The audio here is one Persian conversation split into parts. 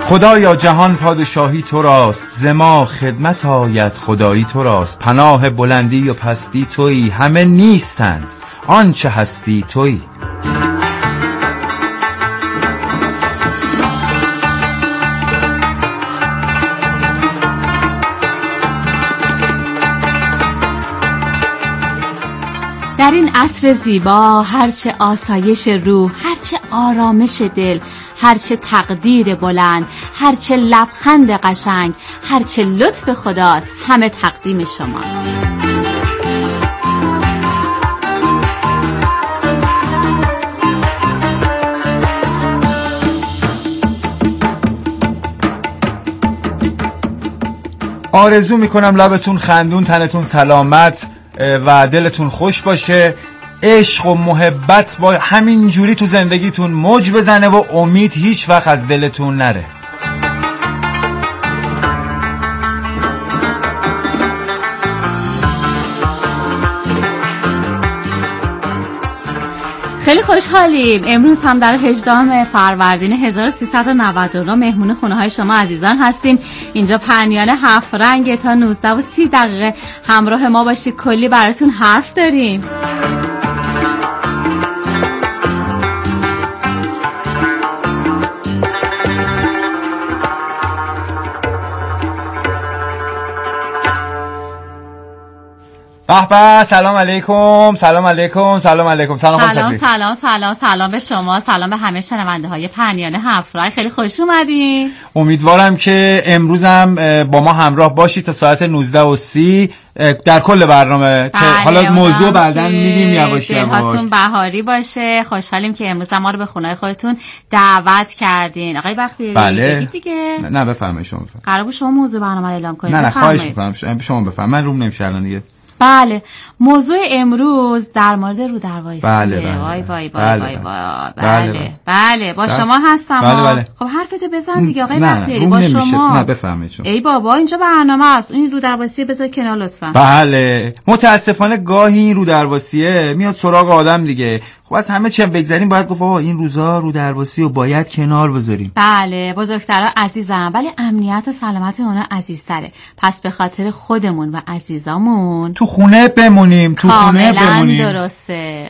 خدایا جهان پادشاهی تو راست، ز ما خدمت آید خدایی تو راست. پناه بلندی و پستی تویی، همه نیستند آنچه هستی تویی. در این عصر زیبا هرچه آسایش روح، هرچه آرامش دل، هرچه تقدیر بلند، هرچه لبخند قشنگ، هرچه لطف خداست، همه تقدیم شما. آرزو میکنم لبتون خندون، تنتون سلامت و دلتون خوش باشه. عشق و محبت با همین جوری تو زندگیتون موج بزنه و امید هیچ وقت از دلتون نره. خیلی خوشحالیم امروز هم در 18 فروردین 1399 مهمون خونه های شما عزیزان هستیم. اینجا پرنیان 7 رنگ تا 19 و 30 دقیقه همراه ما باشی، کلی براتون حرف داریم. به سلام علیکم. سلام علیکم. سلام علیکم. سلام به شما، سلام به همه شنونده های پرنیان 7 رنگ. خیلی خوش اومدین. امیدوارم که امروز هم با ما همراه باشید تا ساعت 19 و 30 در کل برنامه. حالا موضوع بعداً میگیم یواش یواش. دلهاتون بهاری باشه. خوشحالیم که امروز ما رو به خونه خودتون دعوت کردین. آقای بختیاری بگید دیگه. نه بفرمایید شما. قرار بود شما موضوع برنامه رو اعلام کنید. نه خواهش می‌کنم شما بفرمایید. من روم نمیشه الان دیگه. بله، موضوع امروز در مورد رودرواسی. بله. با شما هستم. بله. خب حرفتو بزن دیگه آقای بختیاری. با شما. نه بفرمایید شما. ای بابا اینجا برنامه است. این رودرواسی بذار کنار لطفا. بله، متاسفانه گاهی این رودرواسیه میاد سراغ آدم دیگه. خب از همه چی بگذریم باید گفت آقا این روزا رودرواسی رو باید کنار بذاریم. بله، بزرگترا عزیزم، ولی امنیت و سلامت اونا عزیزتره. پس به خاطر خودمون و عزیزامون تو خونه بمونیم. کاملا درسته.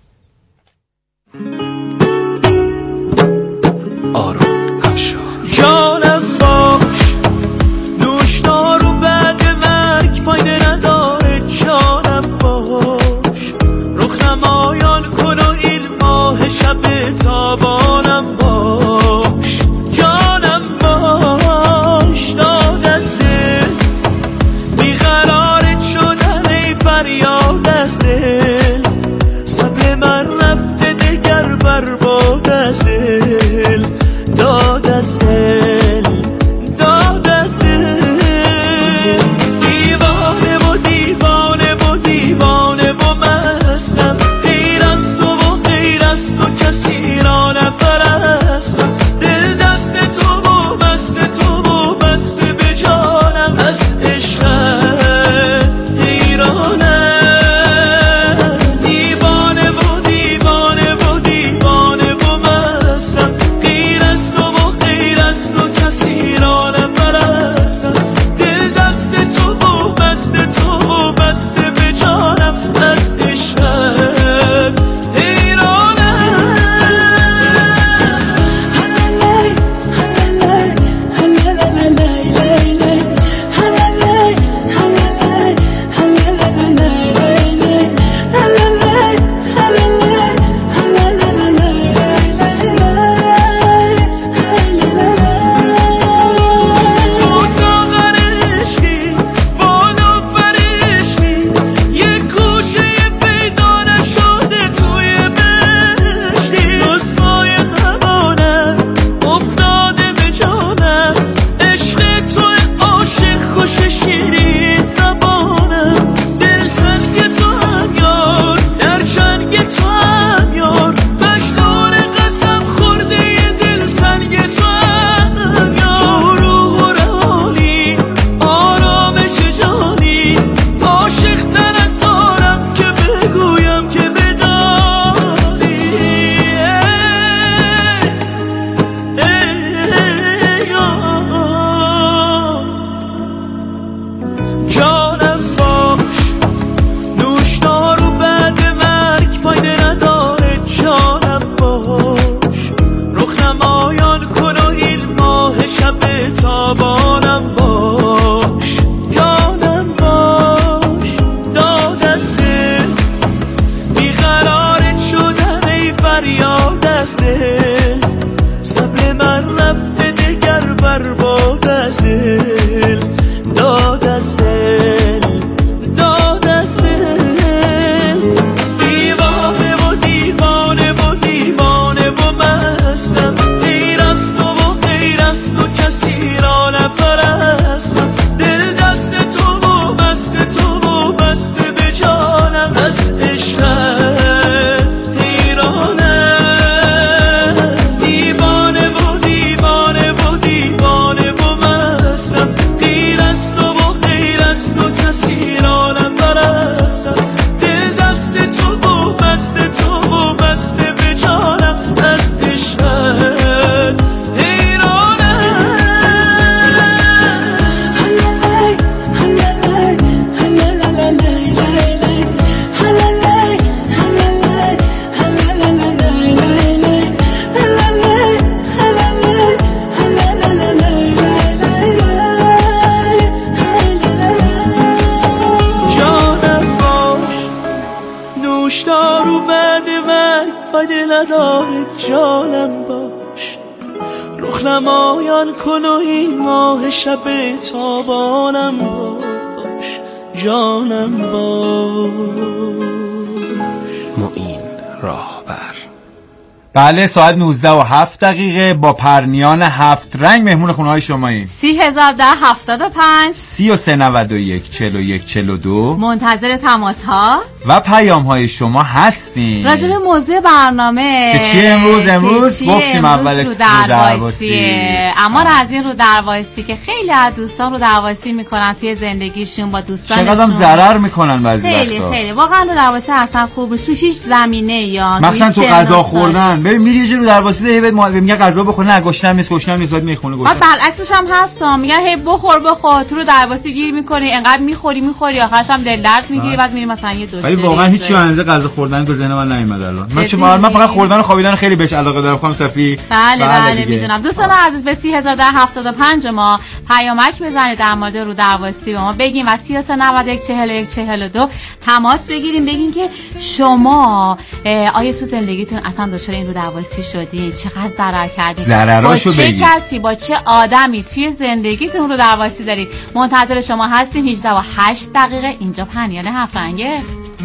آروم افشار جانم باش، نوشدارو بعد مرگ فایده نداره. جانم باش، رخ نمایان کن و این ماه شب تابانم باش. جانم باش، دادسته بیقرارت شدن ای فریاد از دل. از دل، صبر من رفته دگر برباد از دل، داد از دل، داد از دل. دیوانه و دیوانه و دیوانه و مستم، غیر از تو و غیر از تو کسی را نپرستم. دل دست تو و بست تو و بست به جانم، از عشقت حیرانه. دیوانه و دیوانه و دیوانه و مستم، غیر از تو و غیر از تو کسی را نپرستم. دل دست تو و بست تو و بست به جانم، از عشقت حیرانه. نوشدار و بعد مرگ فایده نداره، جانم باش. رخ نمایان کن و این ماه شب تابانم باش، جانم باش. معین راهبر. بله ساعت 19:07 با پرنیان 7 رنگ مهمون خونه های شماییم. 301075 3391 41 42 منتظر تماس ها و پیام های شما هستیم. راجع به موضوع برنامه که چیه امروز گفتیم اول رو درواسی. اما از این رو درواسی که خیلی از دوستان رو درواسی میکنن توی زندگیشون با دوستانشون، چقدر ضرر میکنن بعضی وقتا. خیلی خیلی واقعا رو درواسی اصلا خوب تو هیچ زمینه یا مثلا تو غذا خوردن. ببین میری یه جور درواسی ده بهت میگه غذا بخور، نه گشنم نیست، گشنم نیست، بعد میخونه گشنم. بعد برعکسش هم هست، میگن هی بخور تو رو درواسی گیر میکنی، انقدر میخوری آخرش هم دل درد میگیری، بعد میری مثلا یه دکتر. ولی واقعا هیچ چیزی اندازه غذا خوردن تو ذهن من نمیاد الان. من فقط خوردن و خوابیدن خیلی بهش علاقه دارم خانم صفی. بله میدونم. دوستان عزیز به 301075 ما پیامک بزنید در مورد رو درواسی به ما بگین و 3391 41 42 تماس بگیریم، بگین که شما آیا تو زندگیتون اصلا دچار این رو درواسی شدین، چقدر ضرر کردین، با چه کسی با چه آدمی توی زندگیتون رو درواسی دارید. منتظر شما هستیم. 18:08 اینجا پرنیان 7 رنگه.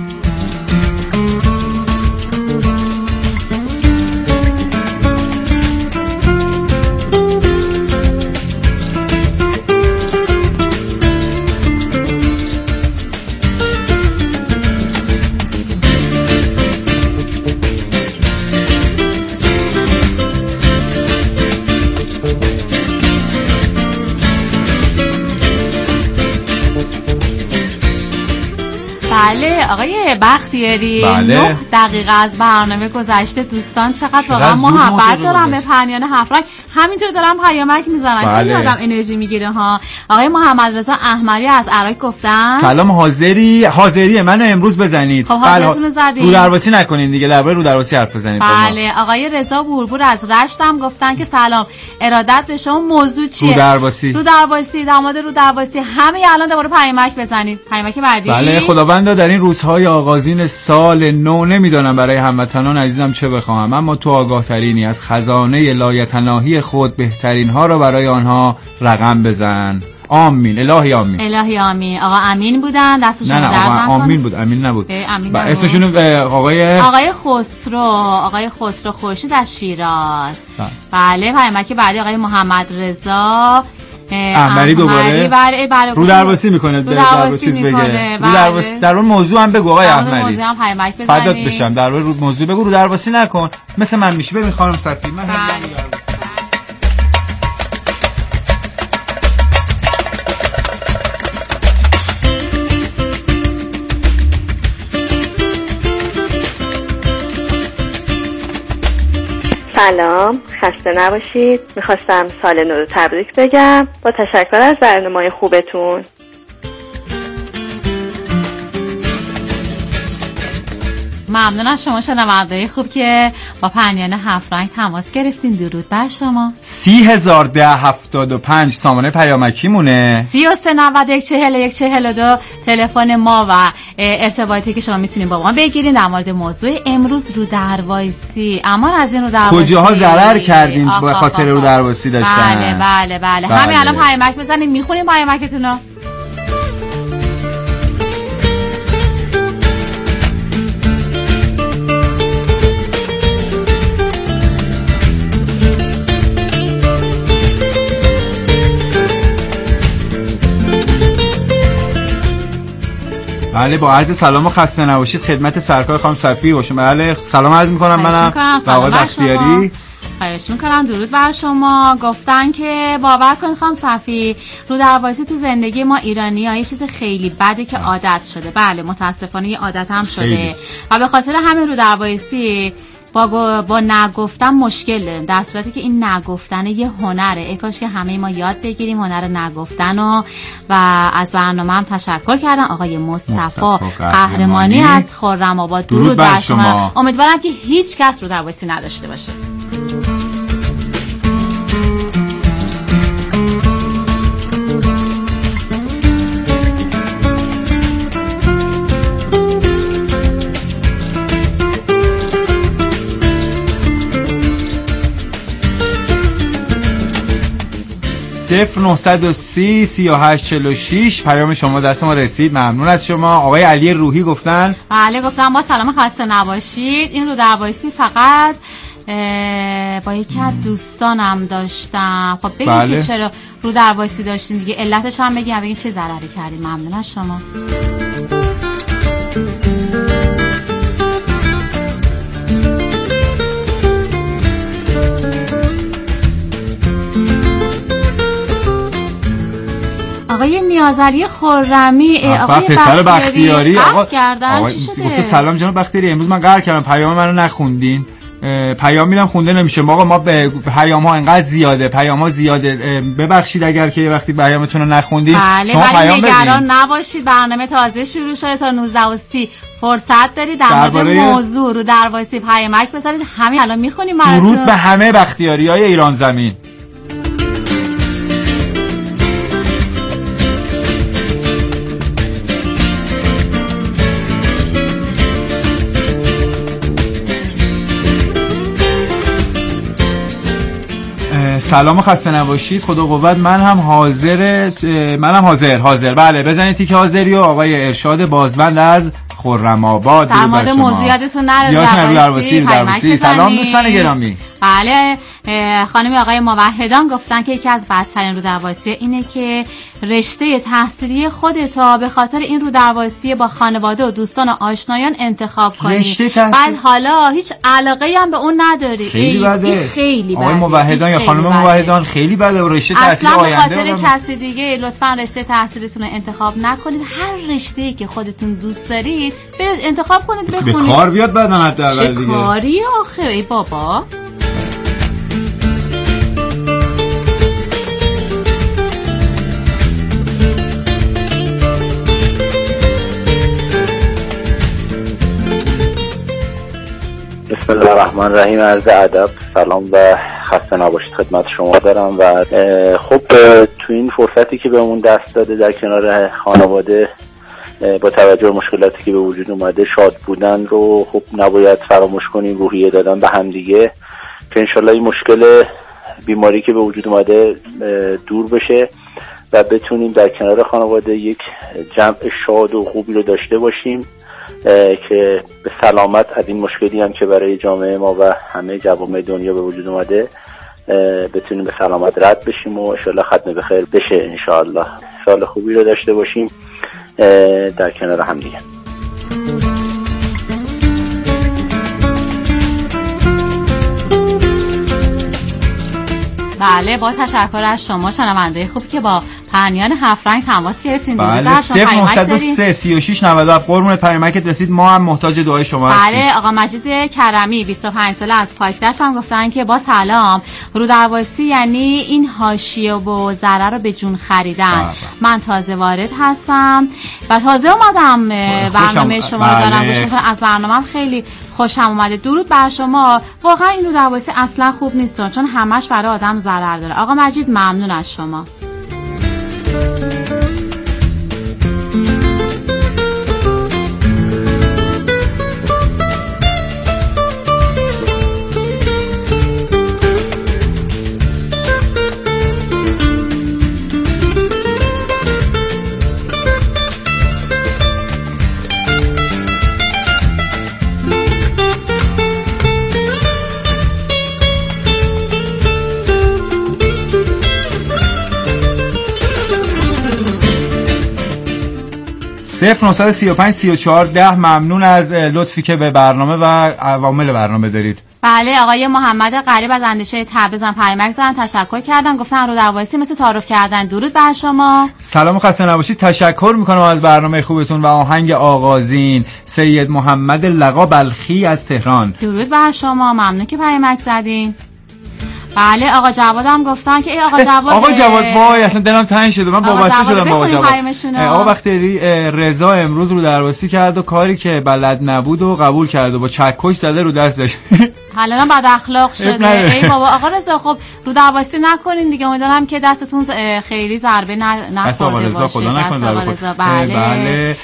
بله آقای بختیاری، بله. 9 دقیقه از برنامه گذشته. دوستان چقدر واقعا محبت دارم به پرنیان 7 رنگ، همینطور دارم پیامک میزنن. بله. خیلی آدم انرژی میگیره ها. آقای محمد رضا احمری از عراق گفتن سلام، حاضریه منو امروز بزنید. خب حاضرتون زدید، رو درواسی نکنین دیگه، درباره رو درواسی حرف بزنید. بله آقای رضا بوربور از رشت هم گفتن که سلام، ارادت به شما. موضوع چیه؟ رو درواسی در مورد رو درواسی همه الان دوباره پیامک بزنید. پیامک بعدی. بله خداوندا در این روزهای آغازین سال نو نمیدونم برای هموطنان عزیزم چه بخواهم، اما تو آگاه ترینی، از خزانه لایتناهی خود بهترین ها را برای آنها رقم بزن. آمین. الهی آمین. الهی آمین. آقا امین بودن، دستشون درد نکنه. نه آمین بود، امین نبود. امین اسمشون آقای خسرو خورشید از شیراز. بله پیامک بعدی آقای محمد رضا احمری دوباره. بله رو درواسی میکنه، در چیز بگه. رو درواسی در اون موضوع هم بگو آقای احمری. فدات بشم، در رو موضوع بگو، رو درواسی نکن مثل من میشه. ببین خانم صفی من سلام، خسته نباشید. میخواستم سال نو رو تبریک بگم با تشکر از برنامه‌های خوبتون. ممنون از شما شنونده خوب که با پنیان 7 رنگ تماس گرفتین. درود بر شما. 301075 سامانه پیامکی مونه. 33914142 تلفن ما و ارتباطی که شما میتونین با ما بگیرین در مورد موضوع امروز رو در وایسی. اما از این رو در وایسی کجاها ضرر کردین به خاطر رو در وایسی داشتن؟ بله. همین الان پیامک بزنین میخونیم پیامکتون رو. بله با عرض سلام و خسته نباشید خدمت سرکار خانم صفی باشم. بله سلام عرض میکنم. منم آقای بختیاری. خواهش میکنم. درود بر شما. گفتن که باور کنید خانم صفی رو در وایسی تو زندگی ما ایرانی‌ها یه چیز خیلی بده که عادت شده. بله متاسفانه یه عادت هم شده و به خاطر همین رو در وایسی با نگفتن مشکل داریم، در صورتی که این نگفتن یه هنره. ای کاش که همه ما یاد بگیریم هنر نگفتن و از برنامه هم تشکر کردن آقای مصطفی قهرمانی از خرم‌آباد. درود بر شما. امیدوارم که هیچ کس رو در وایسی نداشته باشه. صفر 930 3846 پیام شما دست ما رسید. ممنون از شما. آقای علی روحی گفتن بله گفتن با سلام خسته نباشید. این رو در وایسی فقط با یکی از دوستانم داشتم. خب بگید بله. که چرا رو در وایسی داشتین دیگه، علتش هم بگید چه ضرری کردین. ممنون از شما. آقای نیازعلی خرمی آقای پسر بختیاری آقا کردن چی شده؟ گفته سلام جناب بختیاری امروز من قهر کردم پیام منو نخوندین. پیام میدم خونده نمیشه. آقا ما به پیام ها انقدر زیاده، پیام ها زیاده، ببخشید اگر که وقتی پیامتون رو نخوندین. بله شما پیام بدین. نگران نباشید برنامه تازه شروع شده تا 19:30 فرصت دارید در مورد موضوع رو در وایسی پیامک بذارید. همین الان میخونیم براتون. درود به همه بختیاری‌های ایران زمین. سلام و خسته نباشید. خدا قوت. من هم حاضر. بله بزنید تیک حاضری و آقای ارشاد بازبند از خرم‌آباد در مورد موضوعاتتون نره. سلام دوستان گرامی. بله خانم آقای موحدان گفتن که یکی از بدترین رو در وایسی اینه که رشته تحصیلی خودت به خاطر این رو در وایسی با خانواده و دوستان و آشنایان انتخاب کنی، بعد حالا هیچ علاقه هم به اون نداری. خیلی بده. خیلی بده. آقای موحدان یا خانم موحدان خیلی بده. رشته تحصیلی آینده اصلا به خاطر کسی دیگه لطفا رشته تحصیلیتون رو انتخاب نکنید. هر رشته‌ای که خودتون دوست دارید برید انتخاب کنید بخونید. به کار بیاد بعدن حداقل دیگه. چه کاری آخه ای بابا. بسم الله الرحمن الرحیم. عرض ادب سلام و خسته نباشید خدمت شما دارم. و خب تو این فرصتی که بهمون دست داده در کنار خانواده با توجه به مشکلاتی که به وجود اومده شاد بودن رو خب نباید فراموش کنیم. روحیه دادن به هم دیگه که انشالله این مشکل بیماری که به وجود اومده دور بشه و بتونیم در کنار خانواده یک جمع شاد و خوبی رو داشته باشیم که به سلامت از این مشکلی هم که برای جامعه ما و همه جوامع دنیا به وجود اومده بتونیم به سلامت رد بشیم و انشالله ختم به خیر بشه. انشالله سال خوبی رو داشته باشیم در کنار هم دیگه. بله با تشکر از شما شنونده خوبی که با پرنیان هفت رنگ تماس گرفتین. بله 0903 36 97 قربونت پیامکت رسید. ما هم محتاج دعای شما هستیم. بله آقا مجید کرمی 25 ساله از پاکدشت هم گفتن که با سلام، رو درواسی یعنی این حاشیه و ذره رو به جون خریدن. من تازه وارد هستم و تازه اومدم برنامه شما رو دارم گوش میکنم. از برنامه‌ام خیلی خوشم اومده. درود بر شما. واقعا این رو درواسی اصلا خوب نیست چون همش برای آدم ضرر داره. آقا مجید ممنون از شما. صفر 935 34 10. ممنون از لطفی که به برنامه و عوامل برنامه دارید. بله آقای محمد غریب از اندیشه تبریز هم پیامک زدن، تشکر کردن، گفتن رو درواسی مثل تعارف کردن. درود بر شما. سلام و خسته نباشید. تشکر میکنم از برنامه خوبتون و آهنگ آغازین. سید محمد لقا بلخی از تهران. درود بر شما، ممنون که پیامک زدین. بله آقا جواد هم گفتن که آقا جواد وای اصلا دلم تنگ شده. من وابسته شدم با آقا جواد. آقا وقتی رضا امروز رو درواسی کرد و کاری که بلد نبود و قبول کرد و با چکش زده رو دستش. حالا بد اخلاق شده. ای بابا آقا رضا خب رو درواسی نکنین دیگه. امیدوارم که دستتون خیلی ضربه نخورده باشه. خدا نکنه. بله.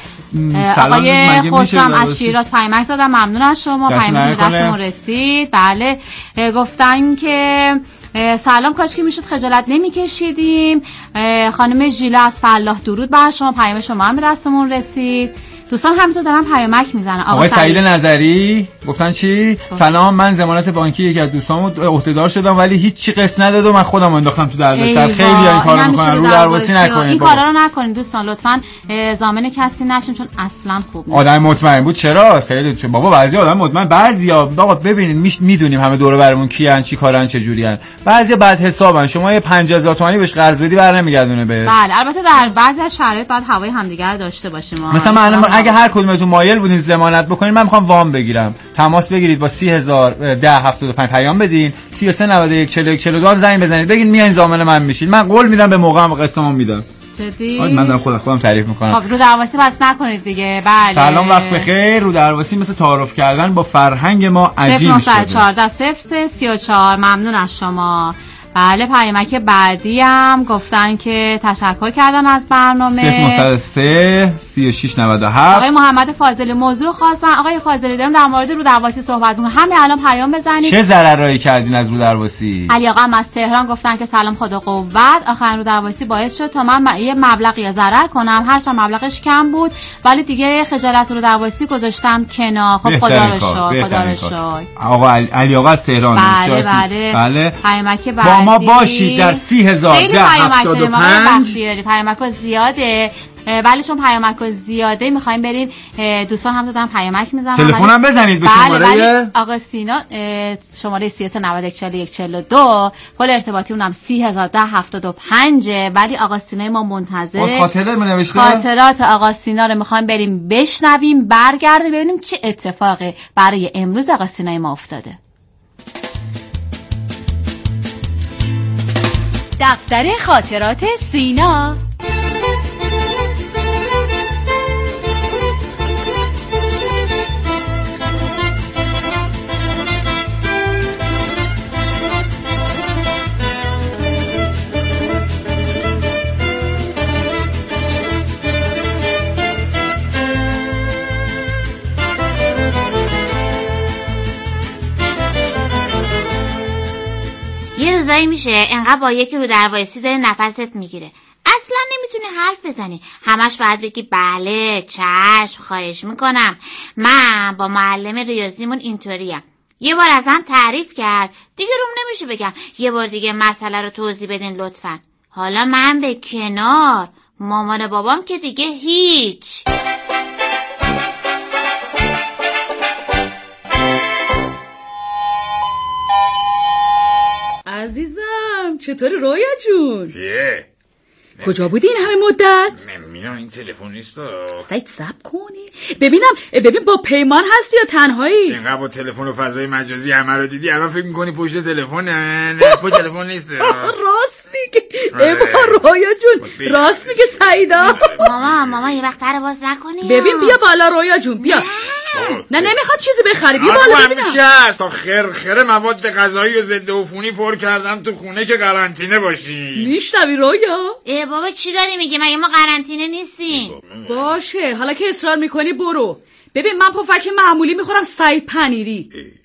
آقای خوشم از شیراز پیامک زدن، ممنون از شما. پیامک دستمون رسید. بله گفتن که سلام، کاش که میشد خجالت نمیکشیدیم. خانم ژیلا از فلاح درود بر شما. پیام شما هم به دستمون رسید. دوستان همینطور دارن پیامک میزنن. آقای سعید نظری گفتن چی؟ سلام، من ضمانت بانکی یکی از دوستامو عهدهدار شدم ولی هیچ چی قسط نداد و من خودم انداختم تو دردسر. خیلی این کارو میکنن. رو درواسی نکنید. این کارا رو نکنید دوستان لطفاً. ضامن کسی نشین چون اصلا خوب نیست. آدم مطمئن بود چرا؟ خیلی بابا بعضی آدم مطمئن، بعضیا آقا ببینید میدونیم همه دور برمون کیان چی کارن چه جوریان. بعضیا بد حسابن. شما یه 50000 تومانی بهش قرض بدی برنمیگردونه به. بله البته در بعضی از شرایط بعد هوای همدیگه رو داشته باشیم. مثلا من اگه هر کدومتون مایل بودین ضمانت بکنین، من میخوام وام بگیرم، تماس بگیرید با 3001075 پیام بدین 33914142 زنگ بزنید بگین میایین ضامن من میشین. من قول میدم به موقعم قسطمو میدم. جدی؟ من دارم خودم تعریف میکنم. خب رو درواسی بس نکنید دیگه. بله سلام وقت بخیر. رو درواسی مثل تعارف کردن با فرهنگ ما عجیب شده. 0914 0334 ممنون از شما. بله پیامک بعدی هم گفتن که تشکر کردن از برنامه. 0903 36 97. آقای محمد فاضلی موضوع خواستن. آقای فاضلی دارم در مورد رو درواسی صحبت می‌کنم. همین الان پیام بزنید. چه ضررایی کردین از رو درواسی؟ علی آقا هم از تهران گفتن که سلام خدا قوت. آخرین رو درواسی باعث شد تا من یه مبلغی یا ضرر کنم، هرچند مبلغش کم بود ولی دیگه خجالت رو درواسی گذاشتم کنار. خب خدا رو شکر. آقا علی آقا از تهران. بله. پیامک بعدی ما باشید در 301075. پیامک زیاده ولی چون پیامک زیاده میخوایم بریم. دوستان هم دادن پیامک میزنن. تلفن هم بزنید به شماره آقا سینا شماره 33914142 پل ارتباطی اونم 301075. ولی آقا سینا ما منتظر خاطرات آقا سینا رو میخوایم بریم بشنویم، برگردیم ببینیم چه اتفاقی برای امروز آقا سینا ما افتاده. دفتر خاطرات سینا. یه روزایی میشه انقدر با یکی رو درواسی داره نفست میگیره، اصلا نمیتونه حرف بزنی، همش باید بگی بله چشم خواهش میکنم. من با معلم ریاضیمون اینطوریم. یه بار ازم تعریف کرد دیگه روم نمیشه بگم یه بار دیگه مسئله رو توضیح بدین لطفا. حالا من به کنار، مامان بابام که دیگه هیچ. عزیزم چطوری رویا جون؟ کجا بودی این همه مدت؟ مینا این تلفن نیست. سعید صبر کنی ببین با پیمان هستی یا تنهایی؟ اینقدر با تلفن و فضای مجازی همه رو دیدی الان فکر میکنی پشت تلفنه؟ نه پشت تلفن نیست. راست میگه رویا جون، راست میگه سعیدا. ماما یه وقت رو باز نکنی. ببین بیا بالا رویا جون بیا. نه نمیخواد چیزی بخری، بیا بالا ببینم. چی هست تا خرخره مواد غذایی و ضد عفونی پر کردم تو خونه که قرنطینه باشی. میشنوی رویا؟ بابا چی داری میگی؟ مگه ما قرنطینه نیستیم؟ باشه حالا که اصرار میکنی برو. ببین من پفک معمولی میخورم، سعید پنیری.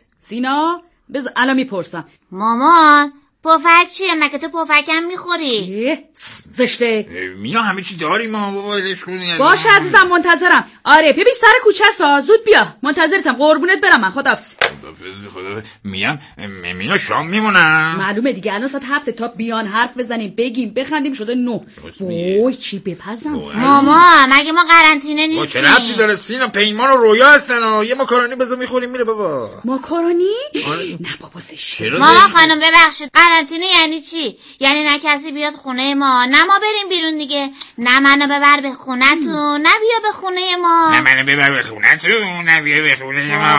سینا بذار الان میپرسم. مامان پفک چیه؟ مگه تو پفکم میخوری؟ زشته. مینا همه چی داری ما بابا ولش کنی. باشه عزیزم منتظرم. آره ببین سر کوچه است، زود بیا منتظرتم. قربونت برم من. خداحافظ. خدا میام. مینا شام میمونم. معلومه دیگه الان ساعت 7 تا بیان حرف بزنیم بگیم بخندیم شده 9. وای چی بپزم. ماما مگه ما قرنطینه نیستیم؟ چه ربطی داره؟ سینا پیمان و رویا هستن و یه ماکارونی بذار میخوریم میره بابا. ماکارونی؟ نه بابا زشته. ماما خانم ببخشید قرنطینه یعنی چی؟ یعنی نه کسی بیاد خونه ما، نه ما بریم بیرون دیگه، نه منو ببر به خونه‌تون، نه بیا به خونه ما. نه منو ببر به خونه‌تون، نه بیا به خونه ما.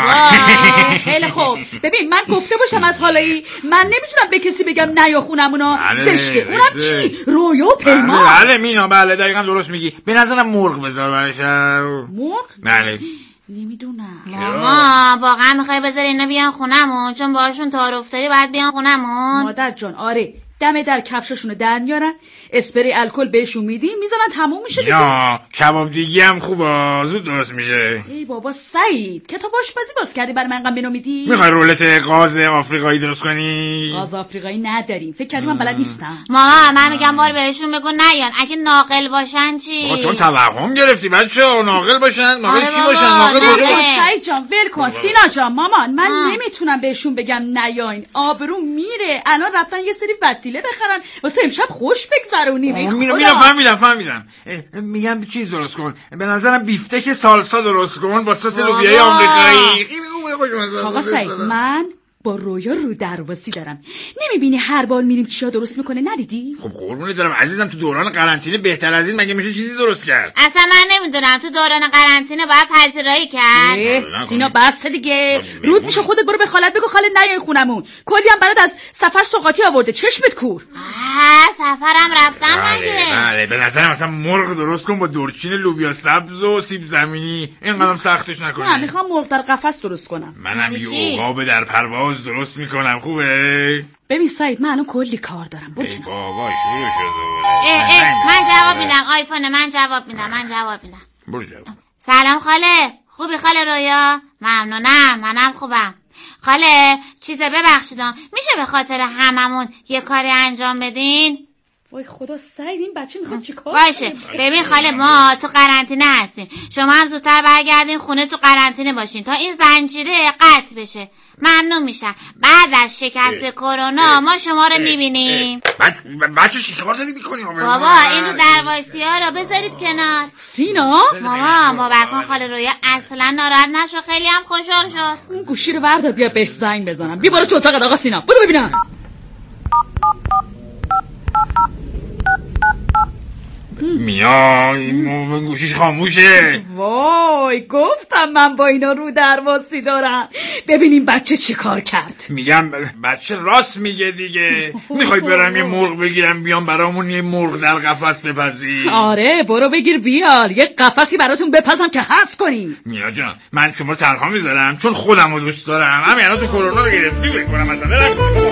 خیلی خوب. ببین من گفته باشم از حالایی من نمیتونم به کسی بگم نه یا خونمونا زشته. اونم چی؟ رویا و پیمان. بله مینا بله دقیقاً درست میگی. به نظرم مرغ بذار براشم. مرغ؟ بله. نمیدونم. ماما واقعا میخوای بذاری اینا بیان خونمون چون باهاشون تعارف افتادی باید بیان خونمون؟ مادر جان آره دم در کفششونو در میارن، اسپری الکل بهشون میدیم میزنن تموم میشه دیگه. یا کباب دیگی هم خوبه زود درست میشه. ای بابا سعید کتاب آشپزی باز کردی برای من منو میدی؟ میخوای رولت قاز آفریقایی درست کنی؟ قاز آفریقایی نداریم. فکر کردی من بلد نیستم. ماما من میگم بار بهشون بگو نیان. اگه ناقل باشن چی؟ بابا تو توهم گرفتی بچه‌ها. ناقل باشن؟ ناقل چی باشن؟ ناقل بابا سعید جان ول کن. سینا جان مامان من نمیتونم بهشون بگم نیاین، آبرو میره. الان رفتن یه سری وسیله بخرن واسه امشب خوش بگذرونیم. مینا فهمیدم. میگم چیز درست کن. به نظرم بیفتک سالسا درست کن با سس لوبیای آمریکایی. آقا سعید من با رویا رو درواسی دارم. نمیبینی هر بار میریم چیا درست میکنه؟ ندیدی؟ خب قربونت دارم عزیزم تو دوران قرنطینه بهتر از این مگه میشه چیزی درست کرد؟ اصلا من نمیدونم تو دوران قرنطینه باید پذیرایی کرد. سینا بس دیگه. رود میشه خودت برو به خالت بگو خاله نیای خونمون. کلی هم برات از سفر سوغاتی آورده. چشمت کور. سفرم رفتم مگه؟ بله به نظرم مثلا مرغ درست کن با دورچین لوبیا سبز و سیب زمینی. اینقدرم سختش نکن. من میخوام مرغ در قفس درست کنم. منم یه عقاب در پرواز درست میکنم. خوبه؟ ببین سعید من کلی کار دارم. برو کنم. بابا شروع شده. من جواب میدم. آیفون من جواب میدم. برو جواب. سلام خاله. خوبی خاله رویا؟ ممنونم منم خوبم. خاله چیزه ببخشیدم میشه به خاطر هممون یه کاری انجام بدین؟ وای خدا سعید این بچه میخواد چیکار باشه ببین خاله ما تو قرنطینه هستیم، شما هم زودتر برگردین خونه تو قرنطینه باشین تا این زنجیره قطع بشه. ممنون میشم. بعد از شکست کرونا ما شما رو میبینیم. بچه چیکار داری میکنی؟ بابا این رو دروایسی ها رو بذارید کنار. سینا ماما باور کن خاله رویا اصلا ناراحت نشو، خیلی هم خوشحال شد. اون گوشی رو بردار بیا بهش زنگ بزنم. بیا برو تو اتاقت آقا سینا. بودو ببینم. میا این گوشیش خاموشه. وای گفتم من با اینا رو درواسی دارم. ببینیم بچه چی کار کرد. میگم بچه راست میگه دیگه. میخوای برم یه مرغ بگیرم بیام برامون یه مرغ در قفس بپزی؟ آره برو بگیر بیار یه قفسی براتون بپزم که حس کنی. میا جان من شما تنها میذارم چون خودم رو دوست دارم. همین الان تو کرونا رو گرفتی بکنم مثلا.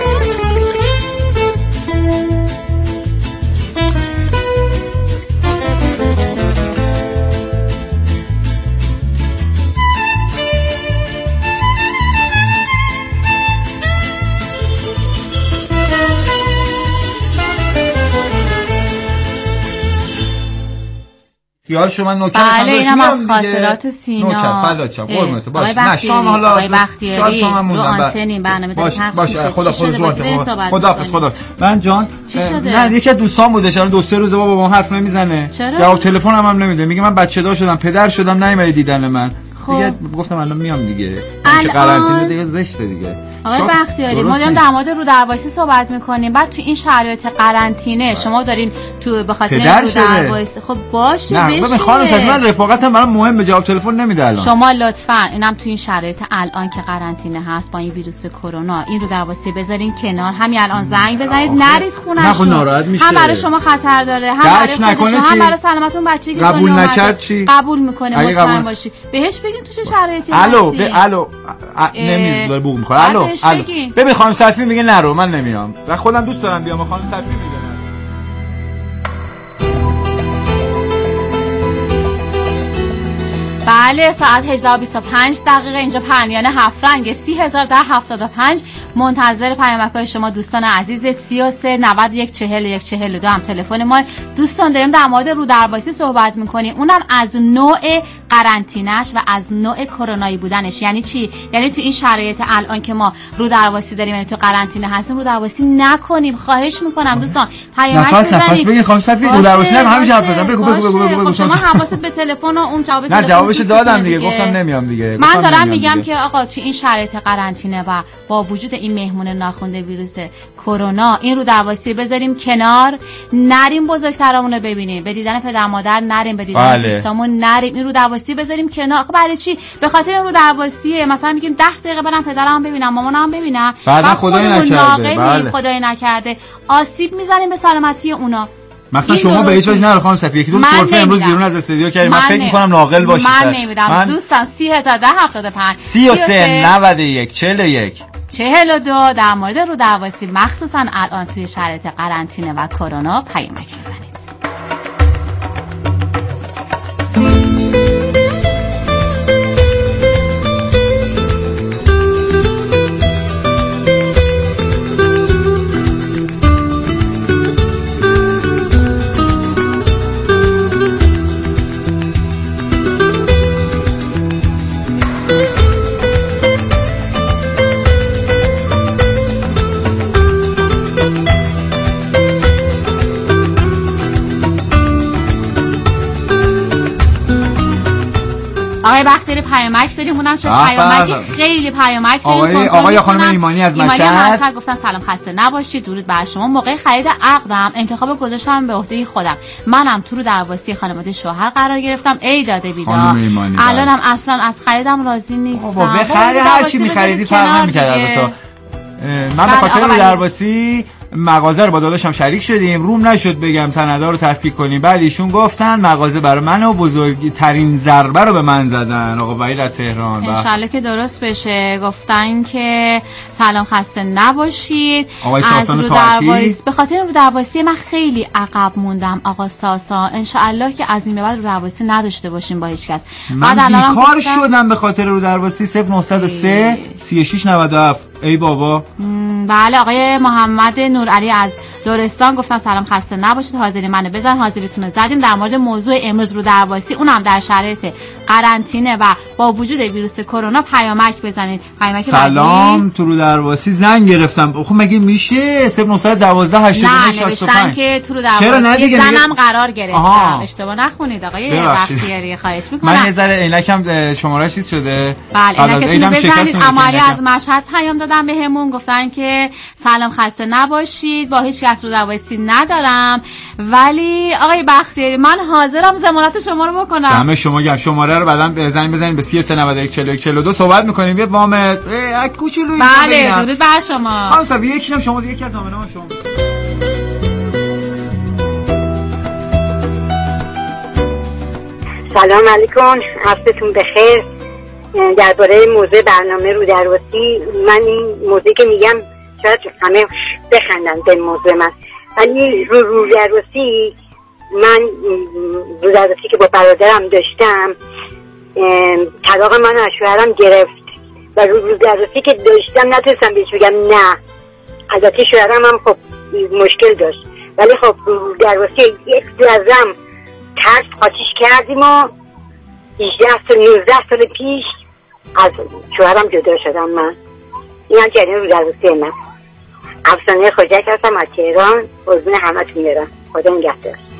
خیال شما نوکر بله اینم از خاطرات سینا. نوکر فدات شم قربونت باش. نه شام حالا آقای بختیاری رو موندم. آنتنین برنامه داریم. باشه خداحافظ. من جان چی شده؟ نه یکی از دوستان بودش الان 2-3 روزه با حرف نمیزنه. چرا؟ جواب تلفنم هم نمیده. میگه من بچه دار شدم پدر شدم نیومدی دیدن من. دیگه گفتم الان میام دیگه. چه قرنطینه دیگه زشته دیگه. آقای بختیاری ما داریم در مورد رو درواسی صحبت میکنیم، بعد تو این شرایط قرنطینه شما دارین تو به خاطر رو درواسی. خب باشه نه ببین خانم صاحب من رفاقتم برام مهمه، جواب تلفن نمیده الان. شما لطفا اینم تو این شرایط الان که قرنطینه هست با این ویروس کرونا این رو درواسی بذارین کنار، همین الان زنگ بزنید نرید خونه‌شون. ناراحت میشه. هم برای شما خطر داره، هم برای خودشون، هم برای سلامت اون بچه‌ای که قبول نکرد چی؟ قبول میکنه مطمئن باشی. بهش بگین تو چه شرایطی هستی. الو نمیدونم بوق میخوره. الو ببین خانم صفی میگه نرو، من نمیام و خودم دوست دارم بیام، خانم صفی میگه بله ساعت 18:25 اینجا پرنیان هفرنگ 301075 منتظر پیامک‌های شما دوستان عزیز. 33 91 41 42 هم تلفن ما. دوستان داریم در مورد رو درواسی صحبت می‌کنیم، اونم از نوع قرنطینه‌اش و از نوع کرونایی بودنش. یعنی چی؟ یعنی تو این شرایط الان که ما رو درواسی داریم، یعنی تو قرنطینه هستیم، رو درواسی نکنیم. خواهش می‌کنم دوستان پیامک بزنید. نفس بگین خانم صفی رو درواسی همین حرف بزن. بگو شما حواست به تلفن و اون جواب نه جوابشو دادم دیگه، گفتم نمیام دیگه. من دارم میگم که آقا تو این شرایط قرنطینه و با وجود این مهمون ناخونده ویروس کرونا این رو درواسی بذاریم کنار، نریم بزرگترامون رو ببینیم، به دیدن پدر مادر نریم، به دیدن دوستامون نریم، این رو درواسی بذاریم کنار. آخه برای چی؟ به خاطر این رو درواسی مثلا میگیم 10 دقیقه برم پدرام ببینم، مامانم ببینم، بعد خدای نکرده آسیب میزنیم به سلامتی اونا. مثلا شما به هیچ وجه نرو خانم صفی، یکی دو سرفه امروز بیرون از استودیو کردیم، من فکر می‌کنم ناقل باشید. من نمیدم دوستان. 301075 33 91 41 42 در مورد رو درواسی مخصوصا الان توی شرایط قرنطینه و کرونا پیامک بزنید. آقای بختیاری پیامک داریم، اونم چه پیامکی خیلی پیامک داریم. آقای خانم ایمانی از مشهد گفتن سلام خسته نباشید، درود بر شما. موقع خرید عقدم انتخاب گذاشتم به عهده خودم، منم تو رو درواسی خانواده شوهر قرار گرفتم. ای داده بیدار، الانم اصلا از خریدم راضی نیستم. بابا بخری هر چی می‌خریدی فرق نمی‌کرد. البته من به خاطر رو درواسی مغازه رو با داداشم شریک شدیم، روم نشد بگم سندا رو تفکیک کنیم، بعد ایشون گفتن مغازه برای من و بزرگترین ضربه رو به من زدن. آقا وحید از تهران ان شاءالله که درست بشه. گفتن که سلام خسته نباشید. آقای ساسان طاعتی به خاطر رو درواسی من خیلی عقب موندم آقا ساسا، ان شاءالله که از این به بعد رو درواسی نداشته باشیم با هیچ کس. من بیکار شدم به خاطر رو درواسی. 0903 3697 ای بابا. بله آقای محمد نورعلی از لرستان گفتن سلام خسته نباشید، حاضری منو بزن، حاضریتون رو زدیم. در مورد موضوع امروز رو درواسی، اونم در شرایط قرنطینه و با وجود ویروس کرونا پیامک بزنید. پیامک سلام تو رو درواسی زنگ گرفتم. خب مگه میشه 0912 89 65 که تو رو درواسی زنم قرار گرفتم. اشتباه نخونید آقای بختیاری، خواهش میکنم. من یه ذره عینکم شماره‌اش چیز شده. بله عینکتون بزنید. عمالی از مشهد پیام دادن بهمون، گفتن که سلام خسته نباشید، با هیچ کس رو درواسی ندارم، ولی آقای بختیاری من حاضرم ضمانت شما رو بکنم. دم شما گرم. شماره رو بعداً زنگ بزنید به 33 91 41 42 صحبت می‌کنیم. یه وام کوچولویی. بله درود بر شما. خانم صاحب یکیشم شما، یکی از نامه‌نامه شما. سلام علیکم، هفته‌تون بخیر. درباره موضوع برنامه رو درواسی، من این موضوعی که میگم شاید همه بخندن به موضوع من، ولی رو درواسی، من رو درواسی که با برادرم داشتم، طلاق من از شوهرم گرفت و رو درواسی که داشتم نتونستم بهش بگم نه. البته شوهرم هم خب مشکل داشت، ولی خب رو درواسی یک لحظم ترس قاطیش کردیم و 18 تا 19 سال پیش از شوهرم جدا شدم. من این هم جریان رو درواسی من. افسانه خوجک هستم از تهران. قربون همتون میرم. خدا نگهدار.